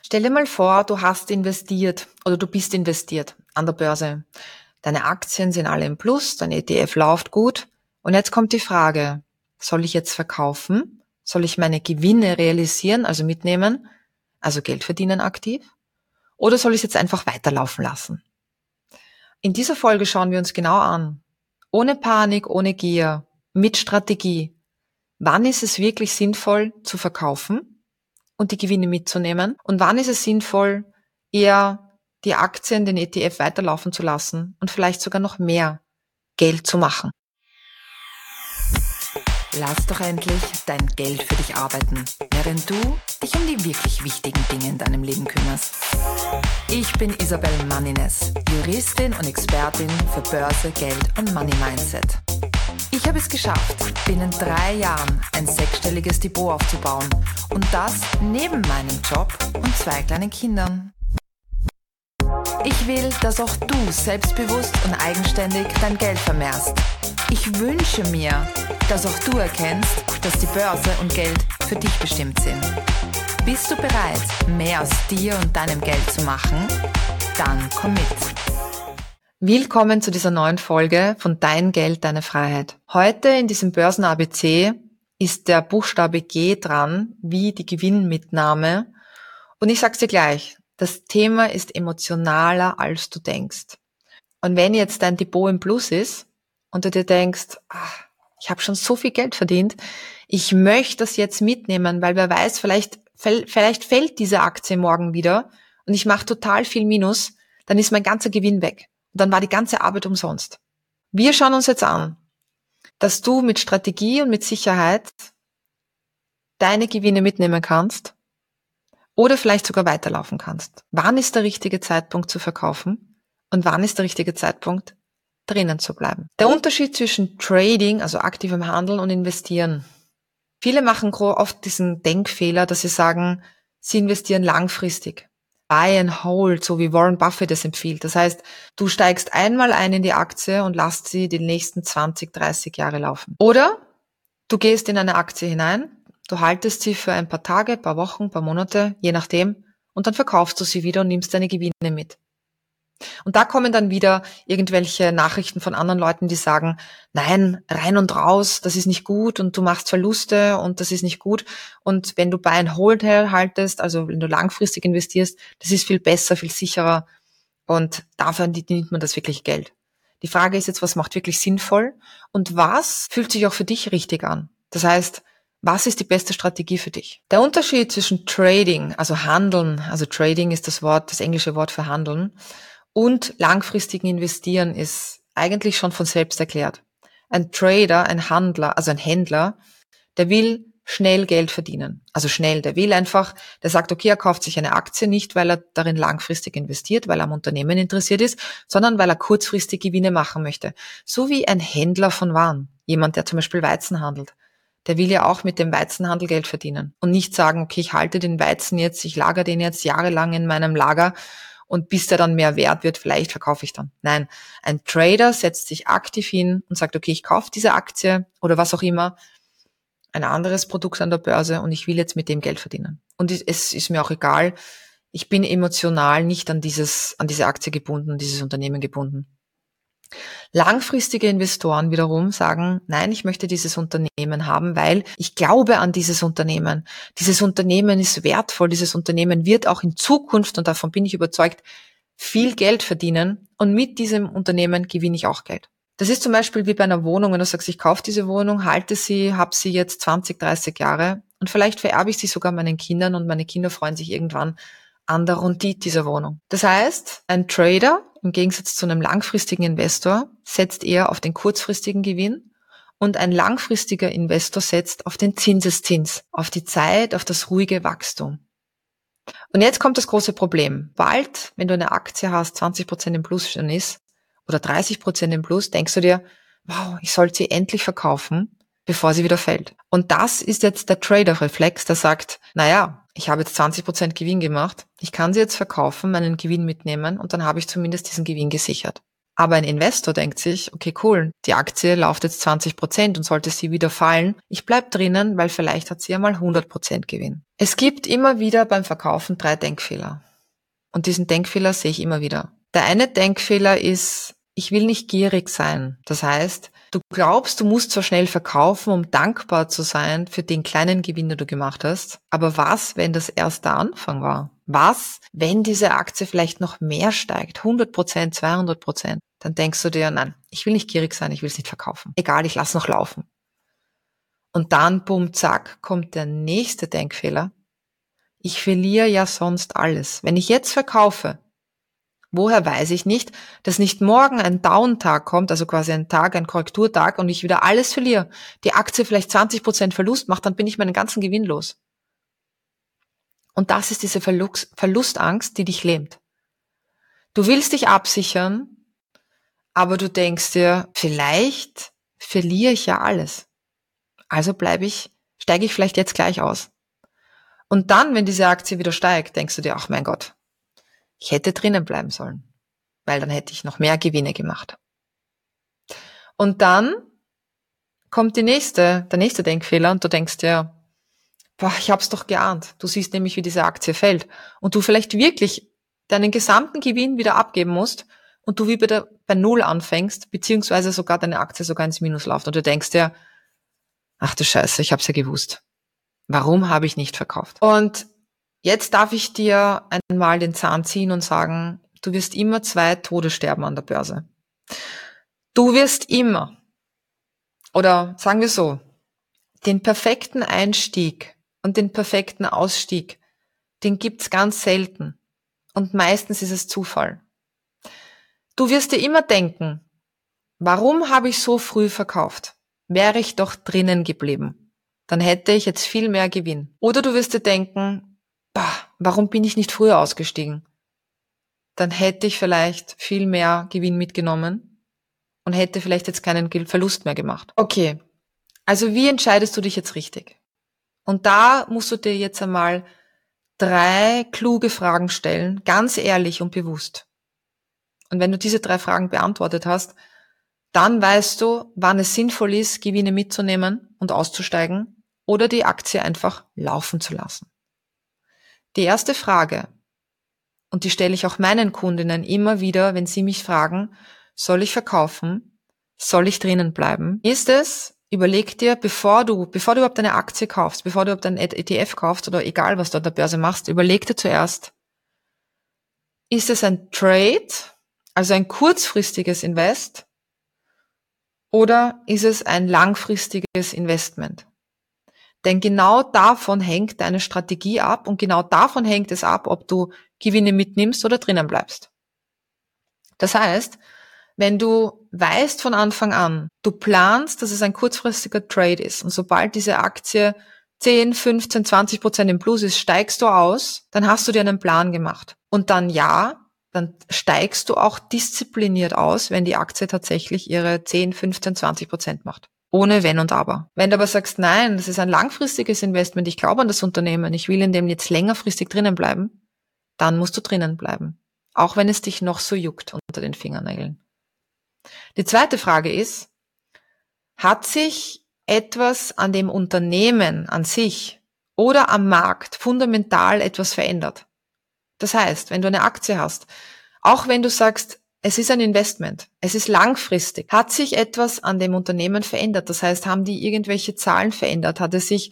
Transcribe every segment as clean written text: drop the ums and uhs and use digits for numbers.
Stell dir mal vor, du hast investiert oder du bist investiert an der Börse. Deine Aktien sind alle im Plus, dein ETF läuft gut. Und jetzt kommt die Frage, soll ich jetzt verkaufen? Soll ich meine Gewinne realisieren, also mitnehmen, also Geld verdienen aktiv? Oder soll ich es jetzt einfach weiterlaufen lassen? In dieser Folge schauen wir uns genau an, ohne Panik, ohne Gier, mit Strategie, wann ist es wirklich sinnvoll zu verkaufen und die Gewinne mitzunehmen und wann ist es sinnvoll, eher die Aktien, den ETF weiterlaufen zu lassen und vielleicht sogar noch mehr Geld zu machen. Lass doch endlich dein Geld für dich arbeiten, während du dich um die wirklich wichtigen Dinge in deinem Leben kümmerst. Ich bin Isabel Mannines, Juristin und Expertin für Börse, Geld und Money Mindset. Ich habe es geschafft, binnen 3 Jahren ein 6-stelliges Depot aufzubauen und das neben meinem Job und 2 kleinen Kindern. Ich will, dass auch du selbstbewusst und eigenständig dein Geld vermehrst. Ich wünsche mir, dass auch du erkennst, dass die Börse und Geld für dich bestimmt sind. Bist du bereit, mehr aus dir und deinem Geld zu machen? Dann komm mit. Willkommen zu dieser neuen Folge von Dein Geld, deine Freiheit. Heute in diesem Börsen-ABC ist der Buchstabe G dran, wie die Gewinnmitnahme. Und ich sag's dir gleich, das Thema ist emotionaler, als du denkst. Und wenn jetzt dein Depot im Plus ist und du dir denkst, ich habe schon so viel Geld verdient, ich möchte das jetzt mitnehmen, weil wer weiß, vielleicht fällt diese Aktie morgen wieder und ich mache total viel Minus, dann ist mein ganzer Gewinn weg. Und dann war die ganze Arbeit umsonst. Wir schauen uns jetzt an, dass du mit Strategie und mit Sicherheit deine Gewinne mitnehmen kannst oder vielleicht sogar weiterlaufen kannst. Wann ist der richtige Zeitpunkt zu verkaufen und wann ist der richtige Zeitpunkt, drinnen zu bleiben? Der Unterschied zwischen Trading, also aktivem Handeln, und Investieren. Viele machen oft diesen Denkfehler, dass sie sagen, sie investieren langfristig. Buy and hold, so wie Warren Buffett es empfiehlt. Das heißt, du steigst einmal ein in die Aktie und lässt sie die nächsten 20, 30 Jahre laufen. Oder du gehst in eine Aktie hinein, du haltest sie für ein paar Tage, paar Wochen, paar Monate, je nachdem, und dann verkaufst du sie wieder und nimmst deine Gewinne mit. Und da kommen dann wieder irgendwelche Nachrichten von anderen Leuten, die sagen, nein, rein und raus, das ist nicht gut und du machst Verluste und das ist nicht gut. Und wenn du Buy and Hold haltest, also wenn du langfristig investierst, das ist viel besser, viel sicherer und dafür nimmt man das wirklich Geld. Die Frage ist jetzt, was macht wirklich sinnvoll und was fühlt sich auch für dich richtig an? Das heißt, was ist die beste Strategie für dich? Der Unterschied zwischen Trading, also Handeln, also Trading ist das englische Wort für Handeln, und langfristigen Investieren ist eigentlich schon von selbst erklärt. Ein Trader, ein Handler, also ein Händler, der will schnell Geld verdienen. Also schnell, der sagt, okay, er kauft sich eine Aktie nicht, weil er darin langfristig investiert, weil er am Unternehmen interessiert ist, sondern weil er kurzfristig Gewinne machen möchte. So wie ein Händler von Waren. Jemand, der zum Beispiel Weizen handelt. Der will ja auch mit dem Weizenhandel Geld verdienen. Und nicht sagen, okay, ich halte den Weizen jetzt, ich lagere den jetzt jahrelang in meinem Lager und bis der dann mehr wert wird, vielleicht verkaufe ich dann. Nein, ein Trader setzt sich aktiv hin und sagt, okay, ich kaufe diese Aktie oder was auch immer, ein anderes Produkt an der Börse und ich will jetzt mit dem Geld verdienen. Und es ist mir auch egal, ich bin emotional nicht an diese Aktie gebunden, dieses Unternehmen gebunden. Langfristige Investoren wiederum sagen, nein, ich möchte dieses Unternehmen haben, weil ich glaube an dieses Unternehmen. Dieses Unternehmen ist wertvoll, dieses Unternehmen wird auch in Zukunft, und davon bin ich überzeugt, viel Geld verdienen und mit diesem Unternehmen gewinne ich auch Geld. Das ist zum Beispiel wie bei einer Wohnung, wenn du sagst, ich kaufe diese Wohnung, halte sie, habe sie jetzt 20, 30 Jahre und vielleicht vererbe ich sie sogar meinen Kindern und meine Kinder freuen sich irgendwann an der Rendite dieser Wohnung. Das heißt, ein Trader im Gegensatz zu einem langfristigen Investor setzt eher auf den kurzfristigen Gewinn und ein langfristiger Investor setzt auf den Zinseszins, auf die Zeit, auf das ruhige Wachstum. Und jetzt kommt das große Problem. Bald, wenn du eine Aktie hast, 20% im Plus schon ist oder 30% im Plus, denkst du dir, wow, ich sollte sie endlich verkaufen, bevor sie wieder fällt. Und das ist jetzt der Trader-Reflex, der sagt, naja, ich habe jetzt 20% Gewinn gemacht, ich kann sie jetzt verkaufen, meinen Gewinn mitnehmen und dann habe ich zumindest diesen Gewinn gesichert. Aber ein Investor denkt sich, okay, cool, die Aktie läuft jetzt 20% und sollte sie wieder fallen, ich bleib drinnen, weil vielleicht hat sie ja mal 100% Gewinn. Es gibt immer wieder beim Verkaufen 3 Denkfehler. Und diesen Denkfehler sehe ich immer wieder. Der eine Denkfehler ist, ich will nicht gierig sein. Das heißt, du glaubst, du musst zwar schnell verkaufen, um dankbar zu sein für den kleinen Gewinn, den du gemacht hast. Aber was, wenn das erst der Anfang war? Was, wenn diese Aktie vielleicht noch mehr steigt? 100%, 200%? Dann denkst du dir, nein, ich will nicht gierig sein, ich will es nicht verkaufen. Egal, ich lass noch laufen. Und dann, bumm, zack, kommt der nächste Denkfehler. Ich verliere ja sonst alles. Wenn ich jetzt verkaufe, woher weiß ich nicht, dass nicht morgen ein Down-Tag kommt, also quasi ein Korrekturtag und ich wieder alles verliere, die Aktie vielleicht 20% Verlust macht, dann bin ich meinen ganzen Gewinn los. Und das ist diese Verlustangst, die dich lähmt. Du willst dich absichern, aber du denkst dir, vielleicht verliere ich ja alles. Also steige ich vielleicht jetzt gleich aus. Und dann, wenn diese Aktie wieder steigt, denkst du dir, ach mein Gott, ich hätte drinnen bleiben sollen, weil dann hätte ich noch mehr Gewinne gemacht. Und dann kommt der nächste Denkfehler und du denkst dir, boah, ich hab's doch geahnt. Du siehst nämlich, wie diese Aktie fällt und du vielleicht wirklich deinen gesamten Gewinn wieder abgeben musst und du wieder bei Null anfängst, beziehungsweise sogar deine Aktie sogar ins Minus läuft und du denkst dir, ach du Scheiße, ich hab's ja gewusst. Warum habe ich nicht verkauft? Und jetzt darf ich dir einmal den Zahn ziehen und sagen, du wirst immer 2 Tode sterben an der Börse. Du wirst immer, oder sagen wir so, den perfekten Einstieg und den perfekten Ausstieg, den gibt's ganz selten. Und meistens ist es Zufall. Du wirst dir immer denken, warum habe ich so früh verkauft? Wäre ich doch drinnen geblieben, dann hätte ich jetzt viel mehr Gewinn. Oder du wirst dir denken, warum bin ich nicht früher ausgestiegen? Dann hätte ich vielleicht viel mehr Gewinn mitgenommen und hätte vielleicht jetzt keinen Verlust mehr gemacht. Okay, also wie entscheidest du dich jetzt richtig? Und da musst du dir jetzt einmal 3 kluge Fragen stellen, ganz ehrlich und bewusst. Und wenn du diese 3 Fragen beantwortet hast, dann weißt du, wann es sinnvoll ist, Gewinne mitzunehmen und auszusteigen oder die Aktie einfach laufen zu lassen. Die erste Frage, und die stelle ich auch meinen Kundinnen immer wieder, wenn sie mich fragen, soll ich verkaufen? Soll ich drinnen bleiben? Ist es, überleg dir, bevor du überhaupt eine Aktie kaufst, bevor du überhaupt einen ETF kaufst oder egal, was du an der Börse machst, überleg dir zuerst, ist es ein Trade, also ein kurzfristiges Invest, oder ist es ein langfristiges Investment? Denn genau davon hängt deine Strategie ab und genau davon hängt es ab, ob du Gewinne mitnimmst oder drinnen bleibst. Das heißt, wenn du weißt von Anfang an, du planst, dass es ein kurzfristiger Trade ist und sobald diese Aktie 10, 15, 20% im Plus ist, steigst du aus, dann hast du dir einen Plan gemacht. Und dann dann steigst du auch diszipliniert aus, wenn die Aktie tatsächlich ihre 10, 15, 20% macht. Ohne Wenn und Aber. Wenn du aber sagst, nein, das ist ein langfristiges Investment, ich glaube an das Unternehmen, ich will in dem jetzt längerfristig drinnen bleiben, dann musst du drinnen bleiben. Auch wenn es dich noch so juckt unter den Fingernägeln. Die zweite Frage ist, hat sich etwas an dem Unternehmen an sich oder am Markt fundamental etwas verändert? Das heißt, wenn du eine Aktie hast, auch wenn du sagst, es ist ein Investment, es ist langfristig, hat sich etwas an dem Unternehmen verändert? Das heißt, haben die irgendwelche Zahlen verändert? Hat sich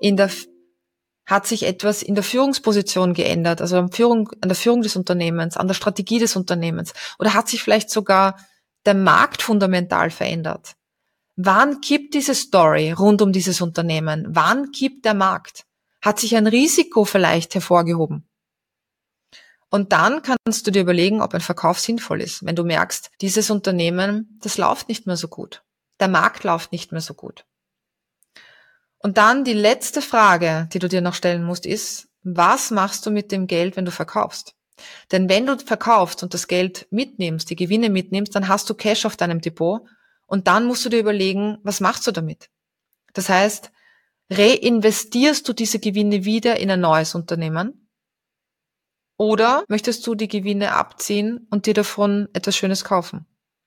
etwas in der Führungsposition geändert, also an der Führung des Unternehmens, an der Strategie des Unternehmens? Oder hat sich vielleicht sogar der Markt fundamental verändert? Wann kippt diese Story rund um dieses Unternehmen? Wann kippt der Markt? Hat sich ein Risiko vielleicht hervorgehoben? Und dann kannst du dir überlegen, ob ein Verkauf sinnvoll ist, wenn du merkst, dieses Unternehmen, das läuft nicht mehr so gut. Der Markt läuft nicht mehr so gut. Und dann die letzte Frage, die du dir noch stellen musst, ist, was machst du mit dem Geld, wenn du verkaufst? Denn wenn du verkaufst und das Geld mitnimmst, die Gewinne mitnimmst, dann hast du Cash auf deinem Depot und dann musst du dir überlegen, was machst du damit? Das heißt, reinvestierst du diese Gewinne wieder in ein neues Unternehmen? Oder möchtest du die Gewinne abziehen und dir davon etwas Schönes kaufen?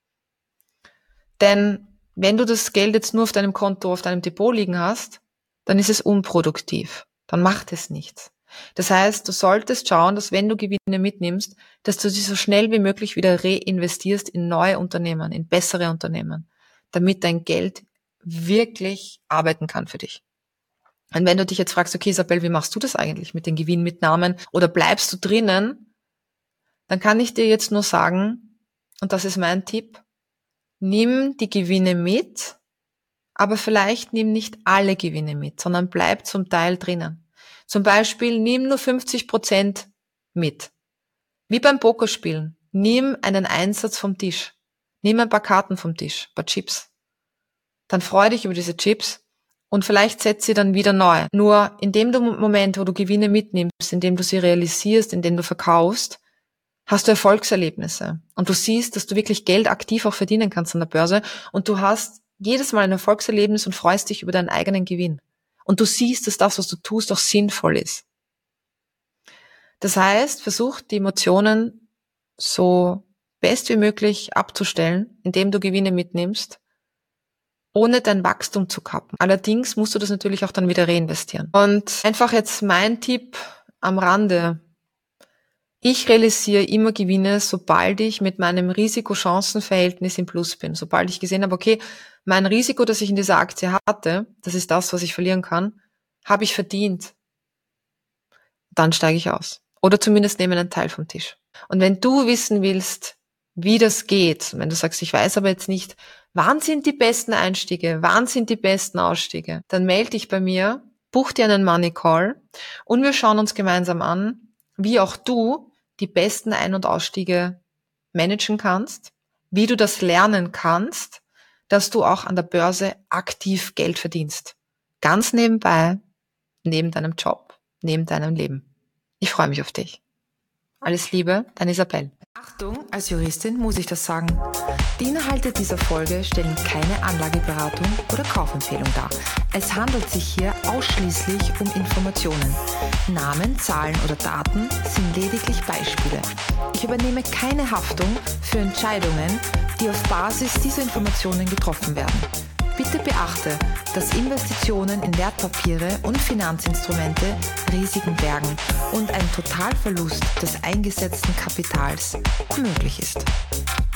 Denn wenn du das Geld jetzt nur auf deinem Konto, auf deinem Depot liegen hast, dann ist es unproduktiv. Dann macht es nichts. Das heißt, du solltest schauen, dass wenn du Gewinne mitnimmst, dass du sie so schnell wie möglich wieder reinvestierst in neue Unternehmen, in bessere Unternehmen, damit dein Geld wirklich arbeiten kann für dich. Und wenn du dich jetzt fragst, okay, Isabel, wie machst du das eigentlich mit den Gewinnmitnahmen oder bleibst du drinnen, dann kann ich dir jetzt nur sagen, und das ist mein Tipp, nimm die Gewinne mit, aber vielleicht nimm nicht alle Gewinne mit, sondern bleib zum Teil drinnen. Zum Beispiel nimm nur 50% mit. Wie beim Pokerspielen. Nimm einen Einsatz vom Tisch. Nimm ein paar Karten vom Tisch, ein paar Chips. Dann freu dich über diese Chips und vielleicht setz sie dann wieder neu. Nur in dem Moment, wo du Gewinne mitnimmst, in dem du sie realisierst, in dem du verkaufst, hast du Erfolgserlebnisse. Und du siehst, dass du wirklich Geld aktiv auch verdienen kannst an der Börse. Und du hast jedes Mal ein Erfolgserlebnis und freust dich über deinen eigenen Gewinn. Und du siehst, dass das, was du tust, auch sinnvoll ist. Das heißt, versuch die Emotionen so best wie möglich abzustellen, indem du Gewinne mitnimmst, ohne dein Wachstum zu kappen. Allerdings musst du das natürlich auch dann wieder reinvestieren. Und einfach jetzt mein Tipp am Rande. Ich realisiere immer Gewinne, sobald ich mit meinem Risiko-Chancen-Verhältnis im Plus bin. Sobald ich gesehen habe, okay, mein Risiko, das ich in dieser Aktie hatte, das ist das, was ich verlieren kann, habe ich verdient. Dann steige ich aus. Oder zumindest nehme einen Teil vom Tisch. Und wenn du wissen willst, wie das geht, wenn du sagst, ich weiß aber jetzt nicht, wann sind die besten Einstiege, wann sind die besten Ausstiege, dann melde dich bei mir, buch dir einen Money Call und wir schauen uns gemeinsam an, wie auch du die besten Ein- und Ausstiege managen kannst, wie du das lernen kannst, dass du auch an der Börse aktiv Geld verdienst. Ganz nebenbei, neben deinem Job, neben deinem Leben. Ich freue mich auf dich. Alles Liebe, deine Isabel. Achtung, als Juristin muss ich das sagen. Die Inhalte dieser Folge stellen keine Anlageberatung oder Kaufempfehlung dar. Es handelt sich hier ausschließlich um Informationen. Namen, Zahlen oder Daten sind lediglich Beispiele. Ich übernehme keine Haftung für Entscheidungen, die auf Basis dieser Informationen getroffen werden. Bitte beachte, dass Investitionen in Wertpapiere und Finanzinstrumente Risiken bergen und ein Totalverlust des eingesetzten Kapitals möglich ist.